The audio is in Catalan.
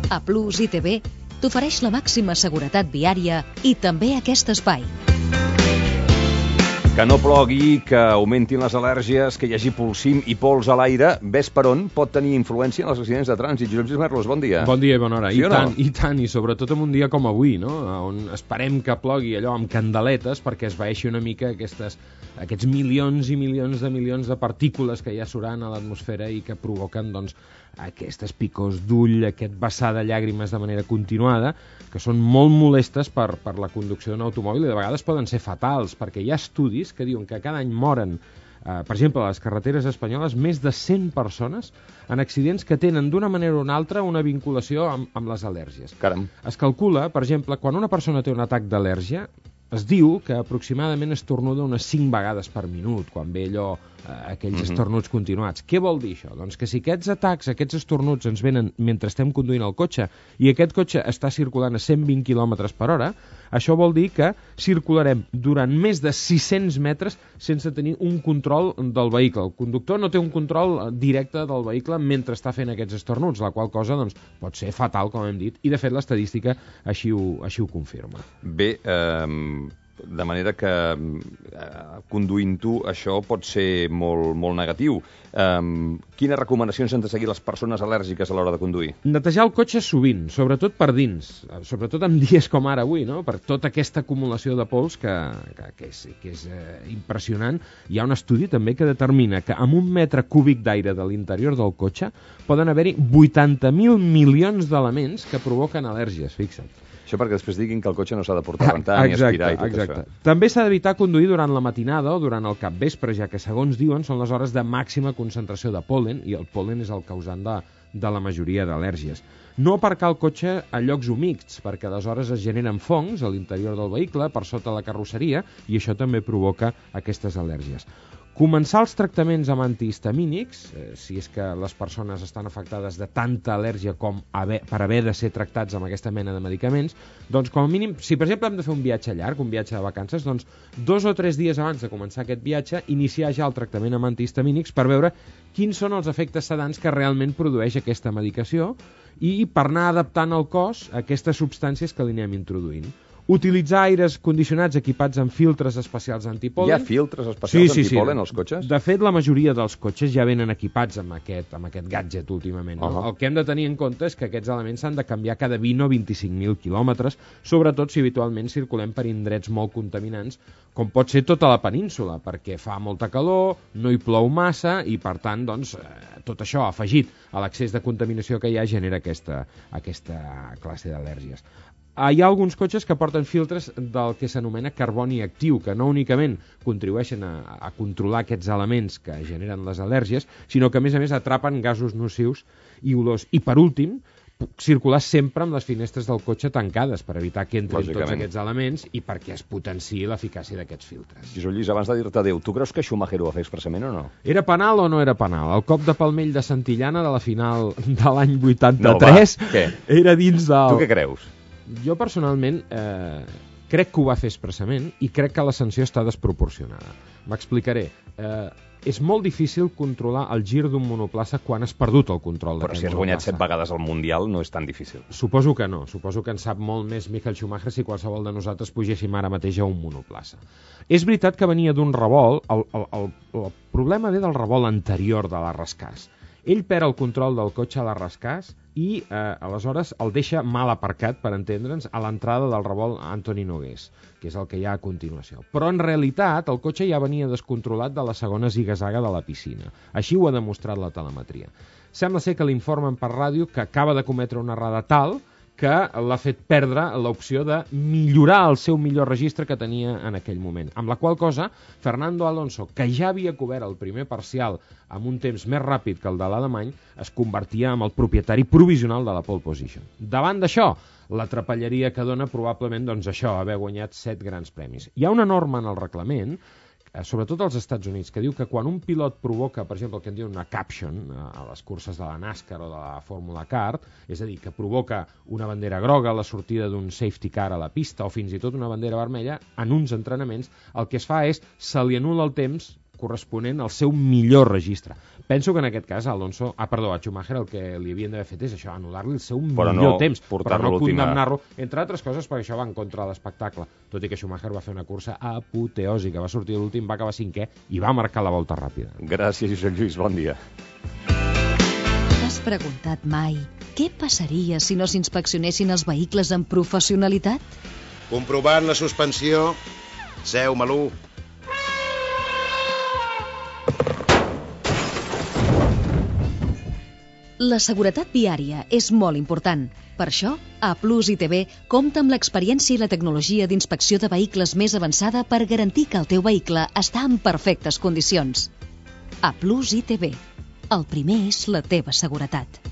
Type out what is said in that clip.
A Plus ITV t'ofereix la màxima seguretat viària i també aquest espai. Que no plogui, que augmentin les al·lèrgies, que hi hagi polsim i pols a l'aire, ves per on pot tenir influència en els accidents de trànsit. Josep Gismerlos, bon dia. Bon dia i bona hora. Sí I tant, i sobretot en un dia com avui, no? On esperem que plogui allò amb candeletes perquè es vaeixi una mica aquests milions i milions de partícules que ja suran a l'atmosfera i que provoquen, doncs, aquestes picors d'ull, aquest vessar de llàgrimes de manera continuada, que són molt molestes per la conducció d'un automòbil i de vegades poden ser fatals, perquè hi ha estudis que diuen que cada any moren, per exemple, a les carreteres espanyoles, més de 100 persones en accidents que tenen d'una manera o una altra una vinculació amb les al·lèrgies. Caram. Es calcula, per exemple, quan una persona té un atac d'al·lèrgia, es diu que aproximadament estornuda unes 5 vegades per minut, quan ve allò, aquells estornuts continuats. Què vol dir això? Doncs que si aquests atacs, aquests estornuts ens venen mentre estem conduint el cotxe i aquest cotxe està circulant a 120 km per hora, això vol dir que circularem durant més de 600 metres sense tenir un control del vehicle. El conductor no té un control directe del vehicle mentre està fent aquests estornuts, la qual cosa doncs, pot ser fatal, com hem dit, i de fet l'estadística així ho confirma. Bé, de manera que conduint tu això pot ser molt, molt negatiu. Quines recomanacions han de seguir les persones al·lèrgiques a l'hora de conduir? Netejar el cotxe sovint, sobretot per dins, sobretot en dies com ara avui, no? Per tota aquesta acumulació de pols que és impressionant. Hi ha un estudi també que determina que amb 1 metre cúbic d'aire de l'interior del cotxe poden haver-hi 80.000 milions d'elements que provoquen al·lèrgies, fixa't. Això perquè després diguin que el cotxe no s'ha de portar rentar ni aspirar i tot això. També s'ha d'evitar conduir durant la matinada o durant el capvespre, ja que, segons diuen, són les hores de màxima concentració de pol·len, i el pol·len és el causant de la majoria d'al·lèrgies. No aparcar el cotxe a llocs humits, perquè aleshores es generen fongs a l'interior del vehicle, per sota la carrosseria, i això també provoca aquestes al·lèrgies. Començar els tractaments amb antihistamínics, si és que les persones estan afectades de tanta al·lèrgia com per haver de ser tractats amb aquesta mena de medicaments, doncs com a mínim, si per exemple hem de fer un viatge llarg, un viatge de vacances, doncs 2 o 3 dies abans de començar aquest viatge, iniciar ja el tractament amb antihistamínics per veure quins són els efectes sedants que realment produeix aquesta medicació i per anar adaptant al cos a aquestes substàncies que li anem introduint. Utilitzar aires condicionats equipats amb filtres especials antipol·len. Hi ha filtres especials antipol·len als cotxes? De fet, la majoria dels cotxes ja venen equipats amb aquest gadget últimament. No? El que hem de tenir en compte és que aquests elements s'han de canviar cada 20 o 25.000 quilòmetres, sobretot si habitualment circulem per indrets molt contaminants, com pot ser tota la península, perquè fa molta calor, no hi plou massa i, per tant, doncs, tot això afegit a l'excés de contaminació que hi ha genera aquesta classe d'al·lèrgies. Hi ha alguns cotxes que porten filtres del que s'anomena carboni actiu, que no únicament contribueixen a controlar aquests elements que generen les al·lèrgies, sinó que a més atrapen gasos nocius i olors. I per últim, circular sempre amb les finestres del cotxe tancades per evitar que entrin tots aquests elements i perquè es potenciï l'eficàcia d'aquests filtres. Josep Lluís, abans de dir-te adéu, tu creus que Schumacher ho va fer expressament o no? Era penal o no era penal? El cop de palmell de Santillana de la final de l'any 83 era dins del... Tu què creus? Jo personalment crec que ho va fer expressament i crec que la sanció està desproporcionada. M'explicaré. És molt difícil controlar el gir d'un monoplaça quan has perdut el control d'aquest monoplaça. Però si has guanyat 7 vegades al Mundial no és tan difícil. Suposo que no. Suposo que en sap molt més Michael Schumacher si qualsevol de nosaltres pugéssim ara mateix a un monoplaça. És veritat que venia d'un revolt. El problema ve del revolt anterior de l'Arrascàs. Ell perd el control del cotxe a l'Arrascàs i aleshores el deixa mal aparcat, per entendre'ns, a l'entrada del revolt Antoni Nogués, que és el que hi ha a continuació. Però en realitat el cotxe ja venia descontrolat de la segona ziga-zaga de la piscina. Així ho ha demostrat la telemetria. Sembla ser que l'informen per ràdio que acaba de cometre una errada tal que l'ha fet perdre l'opció de millorar el seu millor registre que tenia en aquell moment. Amb la qual cosa, Fernando Alonso, que ja havia cobert el primer parcial amb un temps més ràpid que el de l'alemany, es convertia en el propietari provisional de la pole position. Davant d'això, la trapelleria que dona probablement doncs això, haver guanyat 7 grans premis. Hi ha una norma en el reglament, sobretot als Estats Units, que diu que quan un pilot provoca, per exemple, el que en diu una caption a les curses de la NASCAR o de la Fórmula Kart, és a dir, que provoca una bandera groga a la sortida d'un safety car a la pista o fins i tot una bandera vermella, en uns entrenaments el que es fa és se li anul·la el temps corresponent al seu millor registre. Penso que en aquest cas a Schumacher el que li havien d'haver fet és això, anul·lar-li el seu millor temps, però no condemnar-lo, entre altres coses perquè això va en contra de l'espectacle, tot i que Schumacher va fer una cursa apoteòsica, va sortir l'últim, va acabar 5è i va marcar la volta ràpida. Gràcies, Josep Lluís, bon dia. T'has preguntat mai què passaria si no s'inspeccionessin els vehicles amb professionalitat? Comprovant la suspensió, seu Malú. La seguretat viària és molt important. Per això, A+ ITV compta amb l'experiència i la tecnologia d'inspecció de vehicles més avançada per garantir que el teu vehicle està en perfectes condicions. A+ ITV. El primer és la teva seguretat.